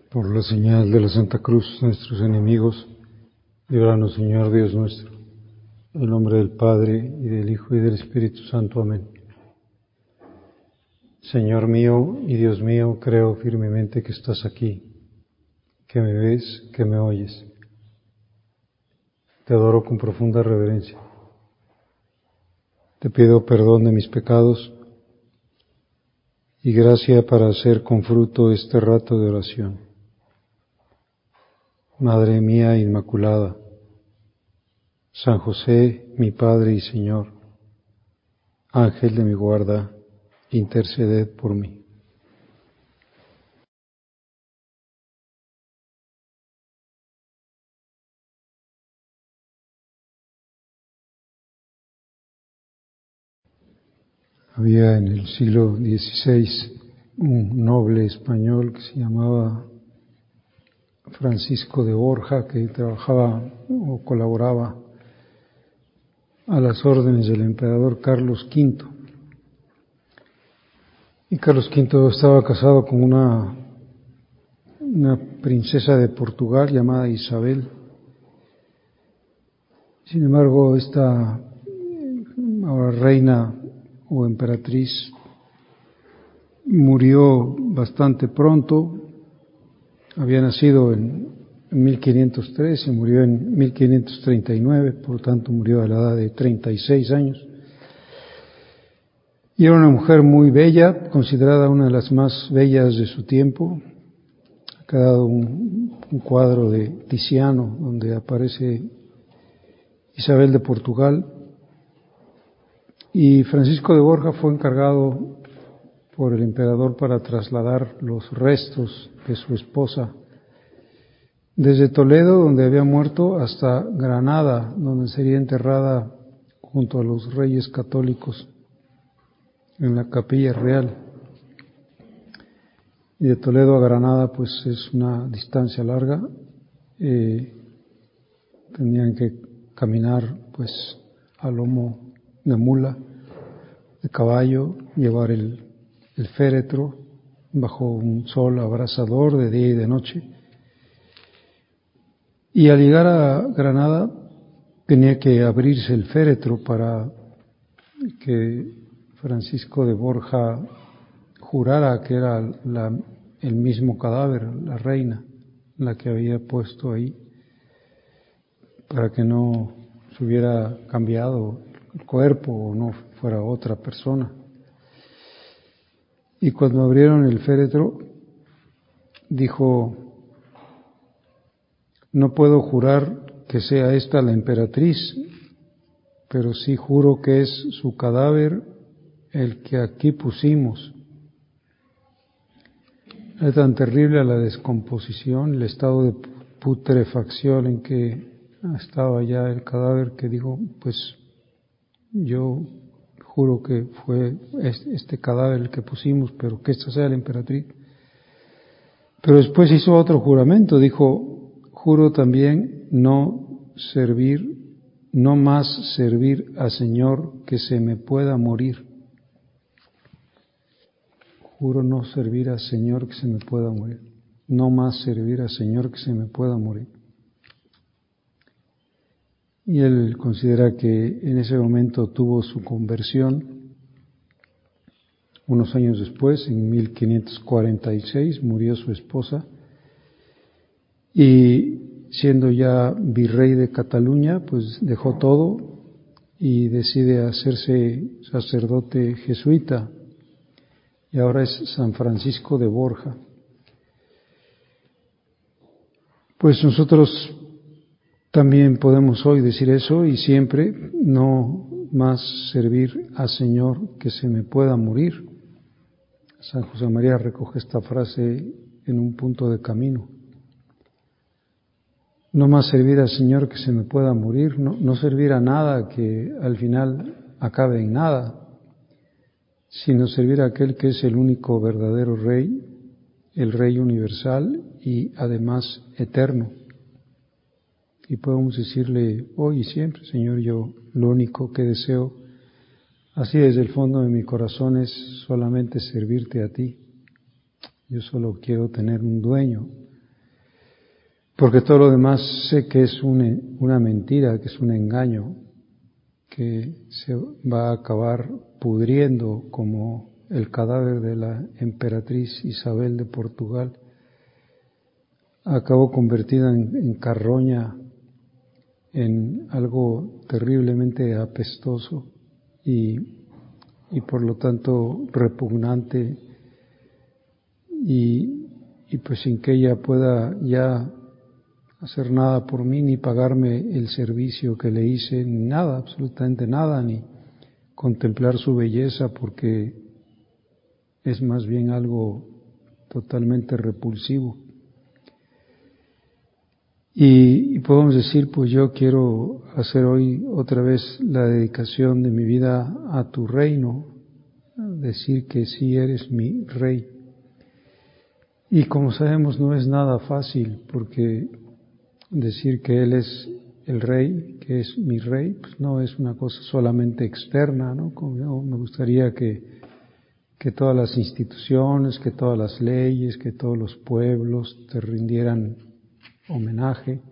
Por la señal de la Santa Cruz, nuestros enemigos, líbranos, Señor Dios nuestro. En el nombre del Padre, y del Hijo, y del Espíritu Santo. Amén. Señor mío y Dios mío, creo firmemente que estás aquí, que me ves, que me oyes. Te adoro con profunda reverencia. Te pido perdón de mis pecados y gracia para hacer con fruto este rato de oración. Madre mía Inmaculada, San José, mi Padre y Señor, Ángel de mi guarda, interceded por mí. Había en el siglo XVI un noble español que se llamaba Francisco de Borja, que trabajaba o colaboraba a las órdenes del emperador Carlos V. Y Carlos V estaba casado con una princesa de Portugal llamada Isabel. Sin embargo, esta ahora reina o emperatriz murió bastante pronto. Había nacido en 1503 y murió en 1539, por lo tanto murió a la edad de 36 años. Y era una mujer muy bella, considerada una de las más bellas de su tiempo. Ha quedado un cuadro de Tiziano donde aparece Isabel de Portugal. Y Francisco de Borja fue encargado por el emperador para trasladar los restos de su esposa desde Toledo, donde había muerto, hasta Granada, donde sería enterrada junto a los reyes católicos en la capilla real. Y de Toledo a Granada pues es una distancia larga, tenían que caminar pues a lomo de mula, de caballo, llevar el féretro bajo un sol abrasador de día y de noche. Y al llegar a Granada tenía que abrirse el féretro para que Francisco de Borja jurara que era el mismo cadáver, la reina, la que había puesto ahí, para que no se hubiera cambiado el cuerpo o no fuera otra persona. Y cuando abrieron el féretro, dijo: no puedo jurar que sea esta la emperatriz, pero sí juro que es su cadáver el que aquí pusimos. Era tan terrible la descomposición, el estado de putrefacción en que estaba ya el cadáver, que dijo: pues yo juro que fue este cadáver el que pusimos, pero que esta sea la emperatriz. Pero después hizo otro juramento, dijo: juro también no más servir a Señor que se me pueda morir. Juro no servir a Señor que se me pueda morir. No más servir a Señor que se me pueda morir. Y él considera que en ese momento tuvo su conversión. Unos años después, en 1546, murió su esposa, y siendo ya virrey de Cataluña, pues dejó todo y decide hacerse sacerdote jesuita, y ahora es San Francisco de Borja. Pues nosotros también podemos hoy decir eso, y siempre: no más servir al Señor que se me pueda morir. San José María recoge esta frase en un punto de camino. No más servir al Señor que se me pueda morir, no servir a nada que al final acabe en nada, sino servir a aquel que es el único verdadero Rey, el Rey universal y además eterno. Y podemos decirle hoy y siempre: Señor, yo lo único que deseo, así desde el fondo de mi corazón, es solamente servirte a ti. Yo solo quiero tener un dueño, porque todo lo demás sé que es una mentira, que es un engaño, que se va a acabar pudriendo como el cadáver de la emperatriz Isabel de Portugal. Acabó convertida en carroña, en algo terriblemente apestoso y por lo tanto repugnante, y pues sin que ella pueda ya hacer nada por mí, ni pagarme el servicio que le hice, ni nada, absolutamente nada, ni contemplar su belleza, porque es más bien algo totalmente repulsivo. Y podemos decir, pues yo quiero hacer hoy otra vez la dedicación de mi vida a tu reino, decir que sí eres mi rey. Y como sabemos, no es nada fácil, porque decir que Él es el rey, que es mi rey, pues no es una cosa solamente externa, ¿no? Como yo me gustaría que todas las instituciones, que todas las leyes, que todos los pueblos te rindieran homenaje.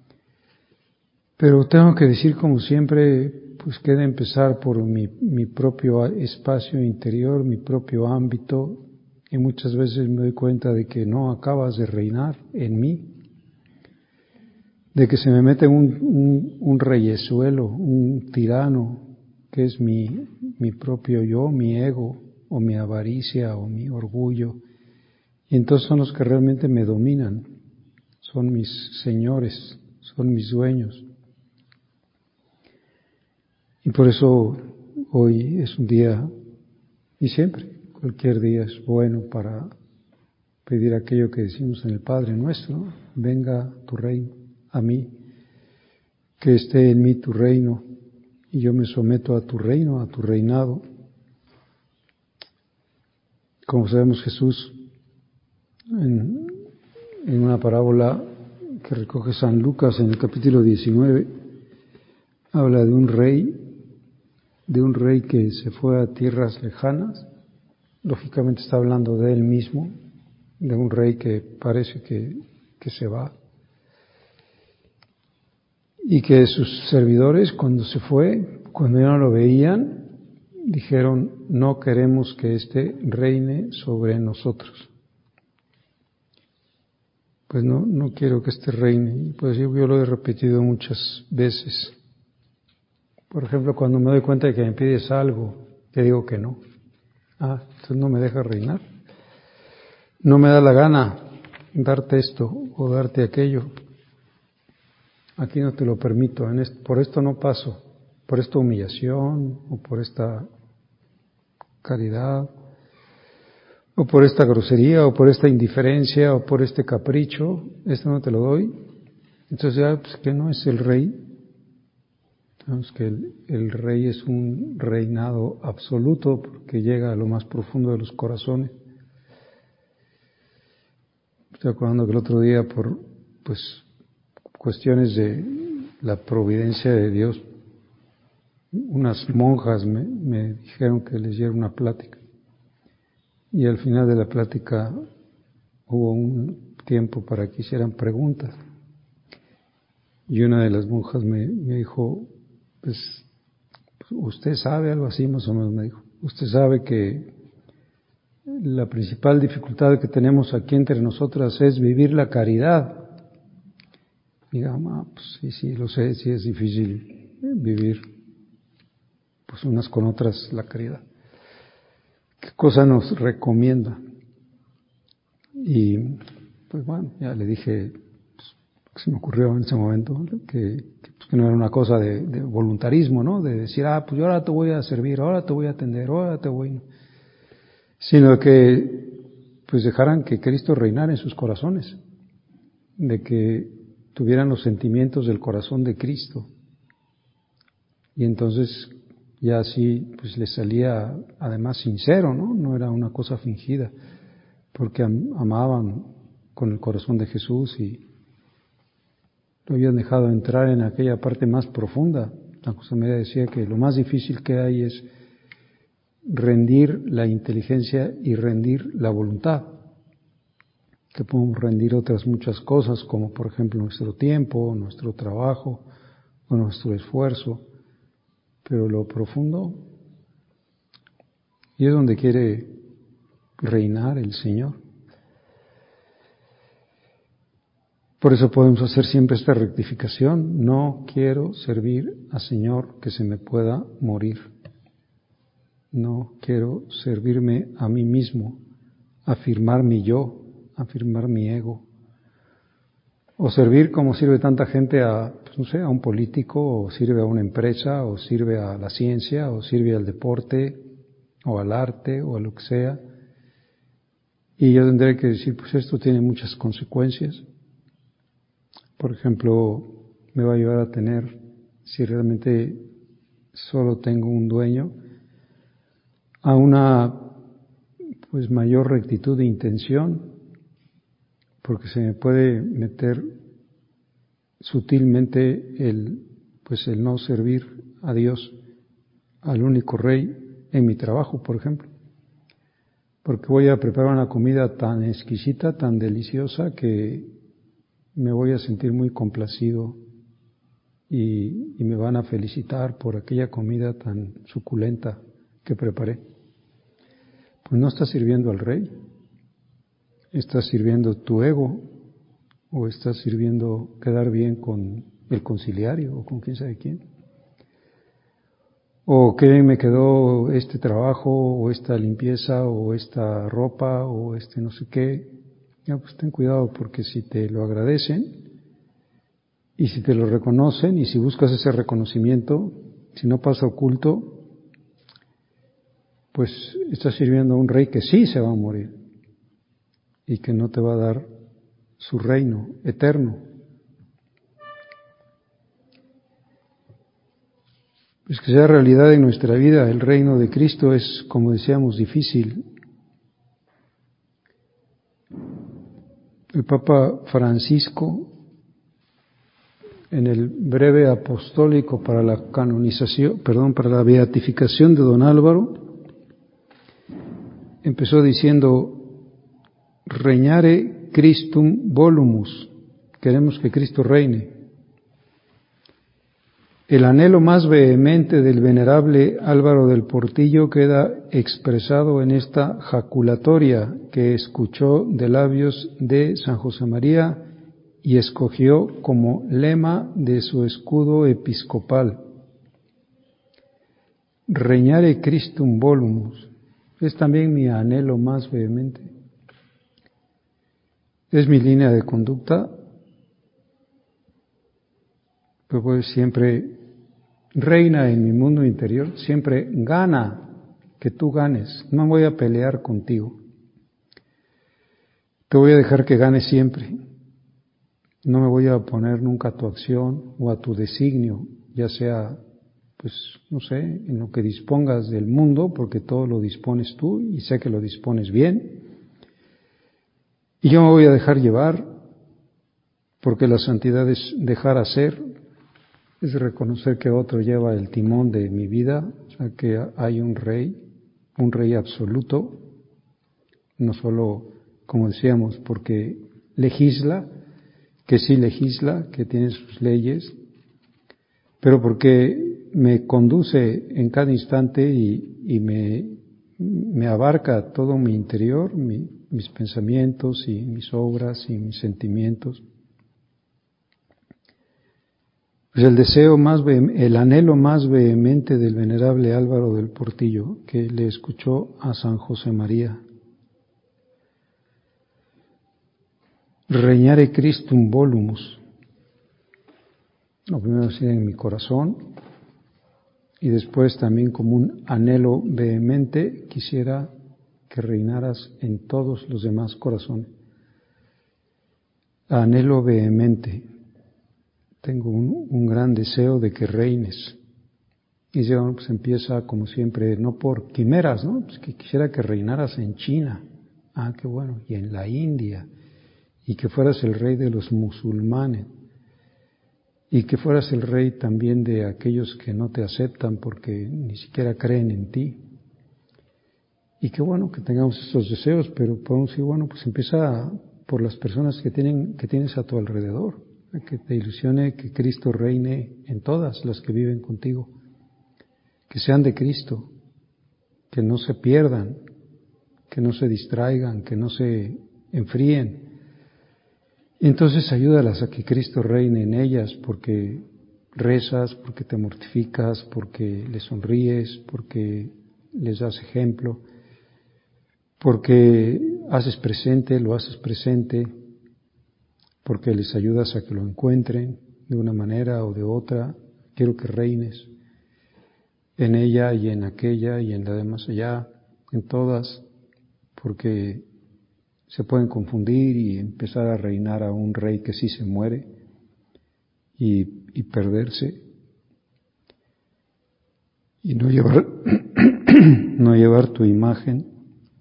Pero tengo que decir, como siempre, pues que he de empezar por mi propio espacio interior, mi propio ámbito, y muchas veces me doy cuenta de que no acabas de reinar en mí, de que se me mete un reyesuelo, un tirano, que es mi propio yo, mi ego, o mi avaricia, o mi orgullo, y entonces son los que realmente me dominan, son mis señores, son mis dueños. Y por eso hoy es un día, y siempre, cualquier día es bueno para pedir aquello que decimos en el Padre Nuestro: venga tu reino a mí, que esté en mí tu reino, y yo me someto a tu reino, a tu reinado. Como sabemos, Jesús, en una parábola que recoge San Lucas en el capítulo 19, habla de un rey que se fue a tierras lejanas. Lógicamente está hablando de él mismo, de un rey que parece que se va, y que sus servidores, cuando se fue, cuando ya no lo veían, dijeron: no queremos que éste reine sobre nosotros. Pues no quiero que éste reine. Pues yo lo he repetido muchas veces. Por ejemplo, cuando me doy cuenta de que me pides algo, te digo que no. Entonces no me deja reinar. No me da la gana darte esto o darte aquello. Aquí no te lo permito, por esto no paso, por esta humillación, o por esta caridad, o por esta grosería, o por esta indiferencia, o por este capricho, esto no te lo doy. Entonces ya, pues que no es el rey. Sabemos que el rey es un reinado absoluto, porque llega a lo más profundo de los corazones. Estoy acordando que el otro día, por cuestiones de la providencia de Dios, unas monjas me dijeron que les diera una plática, y al final de la plática hubo un tiempo para que hicieran preguntas, y una de las monjas me dijo: pues usted sabe, algo así más o menos me dijo, usted sabe que la principal dificultad que tenemos aquí entre nosotras es vivir la caridad. Digamos, pues sí, lo sé, sí es difícil vivir pues unas con otras la caridad. ¿Qué cosa nos recomienda? Y pues bueno, ya le dije, que se me ocurrió en ese momento, que no era una cosa de voluntarismo, ¿no? De decir, pues yo ahora te voy a servir, ahora te voy a atender, ahora te voy... Sino que pues dejaran que Cristo reinara en sus corazones, de que tuvieran los sentimientos del corazón de Cristo, y entonces ya así pues les salía además sincero, no era una cosa fingida, porque amaban con el corazón de Jesús y lo habían dejado entrar en aquella parte más profunda. La José María decía que lo más difícil que hay es rendir la inteligencia y rendir la voluntad, que podemos rendir otras muchas cosas, como por ejemplo nuestro tiempo, nuestro trabajo o nuestro esfuerzo, pero lo profundo, y es donde quiere reinar el Señor. Por eso podemos hacer siempre esta rectificación: no quiero servir al Señor que se me pueda morir. No quiero servirme a mí mismo, afirmar mi yo, afirmar mi ego. O servir como sirve tanta gente a, pues no sé, a un político, o sirve a una empresa, o sirve a la ciencia, o sirve al deporte, o al arte, o a lo que sea. Y yo tendré que decir, pues esto tiene muchas consecuencias. Por ejemplo, me va a llevar a tener, si realmente solo tengo un dueño, a una pues mayor rectitud de intención, porque se me puede meter sutilmente el no servir a Dios, al único Rey, en mi trabajo, por ejemplo. Porque voy a preparar una comida tan exquisita, tan deliciosa, que me voy a sentir muy complacido y me van a felicitar por aquella comida tan suculenta que preparé. Pues no estás sirviendo al Rey, estás sirviendo tu ego, o estás sirviendo quedar bien con el conciliario o con quién sabe quién. O qué bien me quedó este trabajo, o esta limpieza, o esta ropa, o este no sé qué. Ya, pues ten cuidado, porque si te lo agradecen y si te lo reconocen y si buscas ese reconocimiento, si no pasa oculto, pues estás sirviendo a un Rey que sí se va a morir y que no te va a dar su reino eterno. Pues que sea realidad en nuestra vida el reino de Cristo es, como decíamos, difícil. El Papa Francisco, en el breve apostólico para la canonización, para la beatificación de don Álvaro, empezó diciendo: regnare Christum volumus, queremos que Cristo reine. El anhelo más vehemente del venerable Álvaro del Portillo queda expresado en esta jaculatoria que escuchó de labios de San José María y escogió como lema de su escudo episcopal. Regnare Christum volumus es también mi anhelo más vehemente. Es mi línea de conducta, pues siempre reina en mi mundo interior, siempre gana, que tú ganes, no voy a pelear contigo, te voy a dejar que ganes siempre, no me voy a oponer nunca a tu acción o a tu designio, ya sea, pues no sé, en lo que dispongas del mundo, porque todo lo dispones tú y sé que lo dispones bien, y yo me voy a dejar llevar, porque la santidad es dejar hacer, es reconocer que otro lleva el timón de mi vida, o sea, que hay un rey absoluto, no solo, como decíamos, porque legisla, que sí legisla, que tiene sus leyes, pero porque me conduce en cada instante y me abarca todo mi interior, mis pensamientos y mis obras y mis sentimientos. Pues el anhelo más vehemente del venerable Álvaro del Portillo, que le escuchó a San José María. Regnare Christum volumus. Lo primero es en mi corazón y después también como un anhelo vehemente quisiera que reinaras en todos los demás corazones. Anhelo vehemente. Tengo un gran deseo de que reines. Y ya pues empieza como siempre, no por quimeras, ¿no? Pues que quisiera que reinaras en China. Ah, qué bueno. Y en la India. Y que fueras el rey de los musulmanes. Y que fueras el rey también de aquellos que no te aceptan porque ni siquiera creen en ti. Y qué bueno que tengamos estos deseos, pero podemos decir, bueno, pues empieza por las personas que tienes a tu alrededor, que te ilusione que Cristo reine en todas las que viven contigo, que sean de Cristo, que no se pierdan, que no se distraigan, que no se enfríen. Y entonces ayúdalas a que Cristo reine en ellas, porque rezas, porque te mortificas, porque les sonríes, porque les das ejemplo, porque lo haces presente, porque les ayudas a que lo encuentren de una manera o de otra. Quiero que reines en ella y en aquella y en la de más allá, en todas, porque se pueden confundir y empezar a reinar a un rey que sí se muere y perderse y no llevar tu imagen.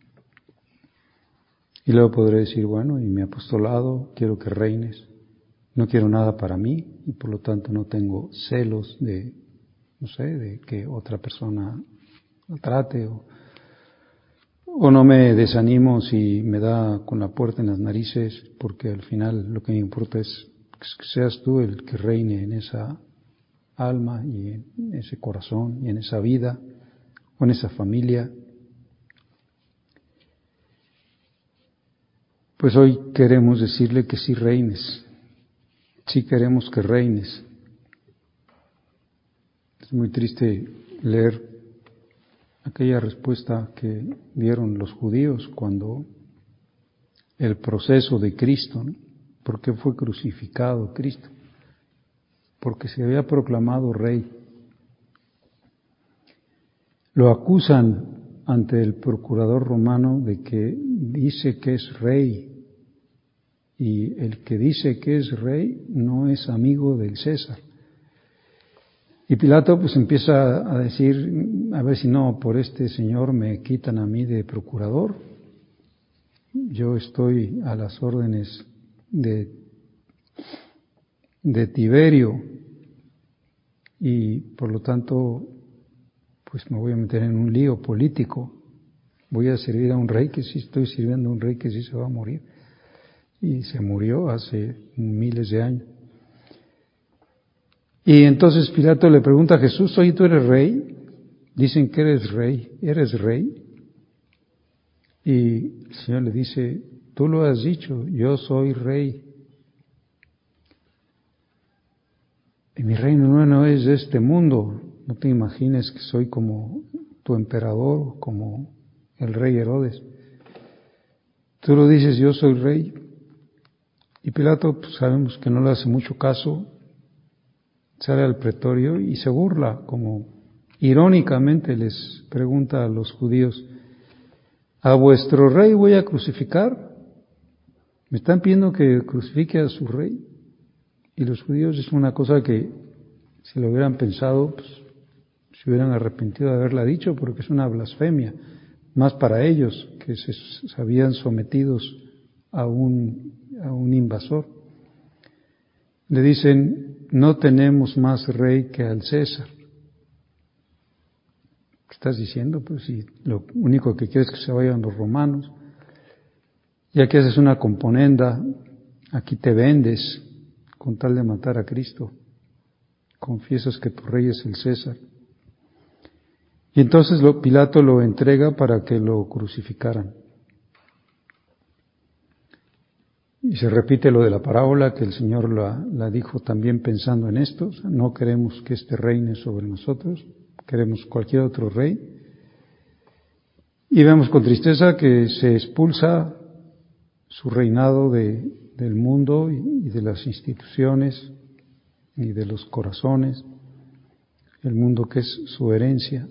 Y luego podré decir, bueno, y mi apostolado, quiero que reines, no quiero nada para mí y por lo tanto no tengo celos de que otra persona lo trate o no me desanimo si me da con la puerta en las narices, porque al final lo que me importa es que seas tú el que reine en esa alma y en ese corazón y en esa vida o en esa familia. Pues hoy queremos decirle que sí reines, sí queremos que reines. Es muy triste leer aquella respuesta que dieron los judíos cuando el proceso de Cristo, ¿no? ¿Por qué fue crucificado Cristo? Porque se había proclamado rey. Lo acusan ante el procurador romano de que dice que es rey, y el que dice que es rey no es amigo del César. Y Pilato pues empieza a decir, a ver si no, por este señor me quitan a mí de procurador. Yo estoy a las órdenes de Tiberio y por lo tanto pues me voy a meter en un lío político. Voy a servir a un rey que sí estoy sirviendo a un rey que sí se va a morir. Y se murió hace miles de años. Y entonces Pilato le pregunta a Jesús, oye, ¿tú eres rey? Dicen que eres rey. Y el Señor le dice, tú lo has dicho, yo soy rey. Y mi reino no es de este mundo. No te imagines que soy como tu emperador, como el rey Herodes. Tú lo dices, yo soy rey. Y Pilato, pues sabemos que no le hace mucho caso, sale al pretorio y se burla, como irónicamente les pregunta a los judíos, ¿a vuestro rey voy a crucificar? ¿Me están pidiendo que crucifique a su rey? Y los judíos es una cosa que si lo hubieran pensado, pues se hubieran arrepentido de haberla dicho, porque es una blasfemia, más para ellos que se habían sometidos a un invasor. Le dicen, no tenemos más rey que al César. ¿Qué estás diciendo? Pues si lo único que quieres es que se vayan los romanos, ya que haces una componenda, aquí te vendes con tal de matar a Cristo, confiesas que tu rey es el César. Y entonces Pilato lo entrega para que lo crucificaran. Y se repite lo de la parábola, que el Señor la dijo también pensando en esto. O sea, no queremos que este reine sobre nosotros, queremos cualquier otro rey. Y vemos con tristeza que se expulsa su reinado del mundo y de las instituciones y de los corazones, el mundo que es su herencia.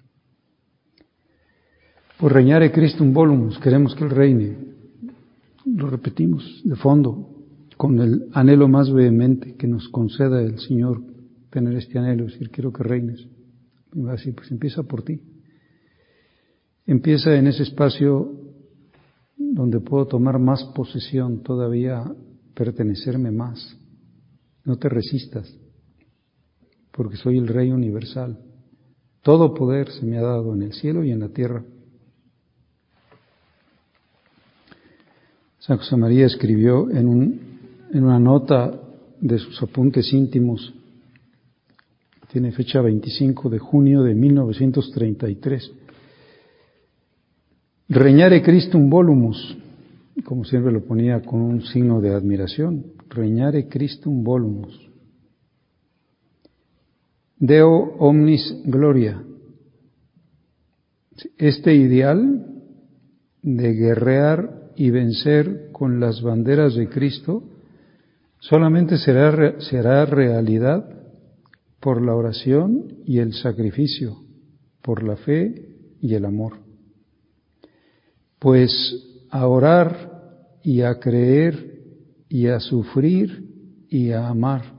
Por regnare Christum volumus, queremos que Él reine. Lo repetimos de fondo, con el anhelo más vehemente que nos conceda el Señor tener este anhelo, decir, quiero que reines. Y va a decir, pues empieza por ti. Empieza en ese espacio donde puedo tomar más posesión, todavía pertenecerme más. No te resistas, porque soy el Rey universal. Todo poder se me ha dado en el cielo y en la tierra. San José María escribió en una nota de sus apuntes íntimos, tiene fecha 25 de junio de 1933, Regnare Christum volumus, como siempre lo ponía con un signo de admiración, Regnare Christum volumus, Deo omnis gloria. Este ideal de guerrear y vencer con las banderas de Cristo solamente será realidad por la oración y el sacrificio, por la fe y el amor. Pues a orar y a creer y a sufrir y a amar.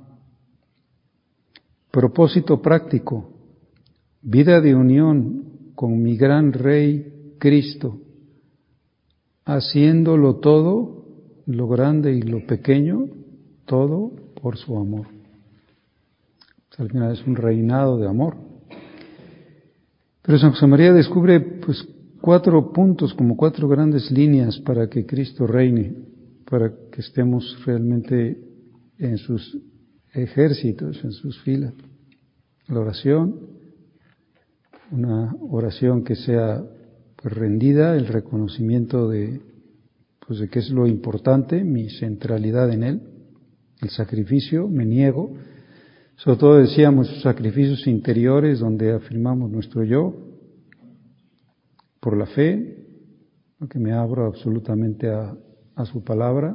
Propósito práctico, vida de unión con mi gran Rey Cristo, haciéndolo todo, lo grande y lo pequeño, todo por su amor. Al final es un reinado de amor. Pero San José María descubre pues 4 puntos, como 4 grandes líneas para que Cristo reine, para que estemos realmente en sus ejércitos, en sus filas. La oración, una oración que sea pues rendida, el reconocimiento de qué es lo importante, mi centralidad en Él, el sacrificio, me niego, sobre todo decíamos sacrificios interiores donde afirmamos nuestro yo, por la fe, porque me abro absolutamente a su palabra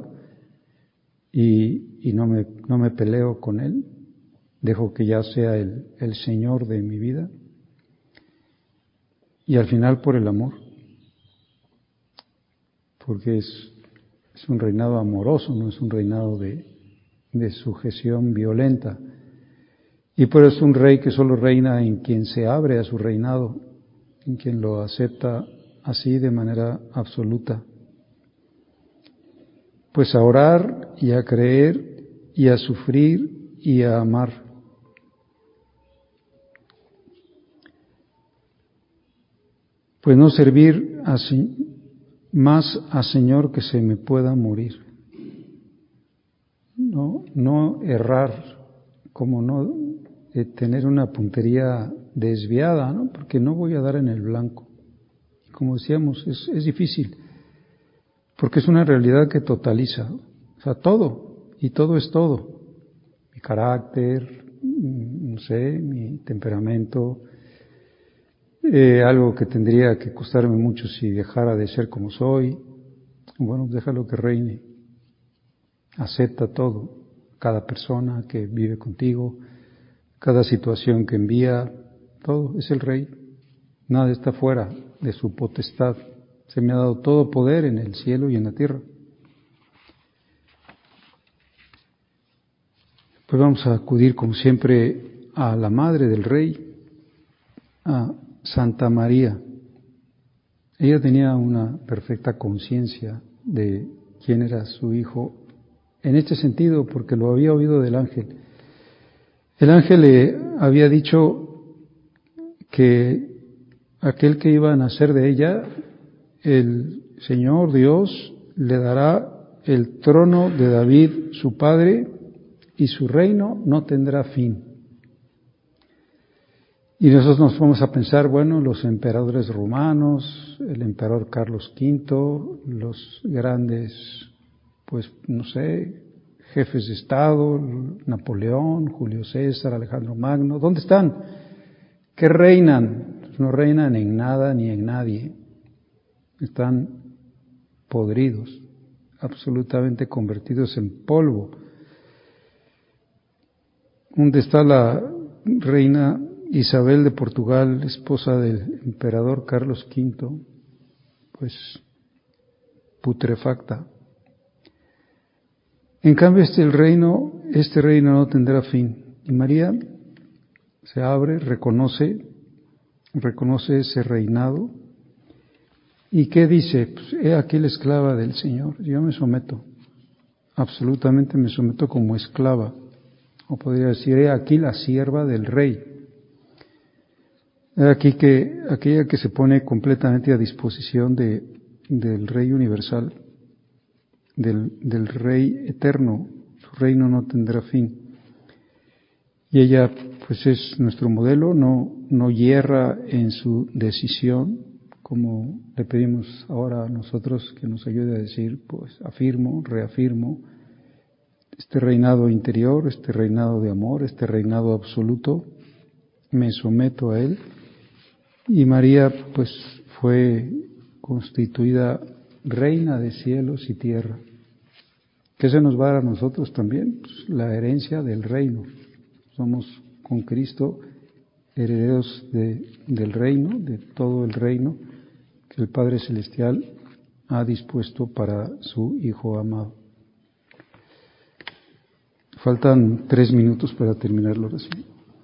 y no me peleo con Él, dejo que ya sea el Señor de mi vida, y al final por el amor, porque es un reinado amoroso, no es un reinado de sujeción violenta. Y por eso es un rey que solo reina en quien se abre a su reinado, en quien lo acepta así de manera absoluta. Pues a orar y a creer y a sufrir y a amar. Pues no servir así más a Señor que se me pueda morir. No errar, como no tener una puntería desviada, ¿no? Porque no voy a dar en el blanco. Y como decíamos, es difícil, porque es una realidad que totaliza, o sea, todo, y todo es todo. Mi carácter, no sé, mi temperamento, algo que tendría que costarme mucho si dejara de ser como soy. Bueno, déjalo que reine. Acepta todo, cada persona que vive contigo, cada situación que envía, todo es el Rey. Nada está fuera de su potestad. Se me ha dado todo poder en el cielo y en la tierra. Pues vamos a acudir como siempre a la Madre del Rey, a Santa María. Ella tenía una perfecta conciencia de quién era su hijo, en este sentido, porque lo había oído del ángel. El ángel le había dicho que aquel que iba a nacer de ella, el Señor Dios le dará el trono de David, su padre, y su reino no tendrá fin. Y nosotros nos vamos a pensar, bueno, los emperadores romanos, el emperador Carlos V, los grandes, pues, no sé, jefes de Estado, Napoleón, Julio César, Alejandro Magno, ¿dónde están? ¿Qué reinan? Pues no reinan en nada ni en nadie. Están podridos, absolutamente convertidos en polvo. ¿Dónde está la reina Isabel de Portugal, esposa del emperador Carlos V? Pues putrefacta. En cambio este reino no tendrá fin. Y María se abre, reconoce ese reinado. ¿Y qué dice? Pues, he aquí la esclava del Señor. Yo me someto, absolutamente me someto como esclava. O podría decir, he aquí la sierva del Rey. He aquí aquella que se pone completamente a disposición del Rey universal. del Rey eterno, su reino no tendrá fin. Y ella pues es nuestro modelo, no hierra en su decisión, como le pedimos ahora a nosotros que nos ayude a decir, pues afirmo, reafirmo este reinado interior, este reinado de amor, este reinado absoluto, me someto a él. Y María pues fue constituida reina de cielos y tierra. ¿Qué se nos va a dar a nosotros también? Pues la herencia del reino. Somos con Cristo herederos del reino, de todo el reino que el Padre Celestial ha dispuesto para su Hijo amado. Faltan 3 minutos para terminar la oración.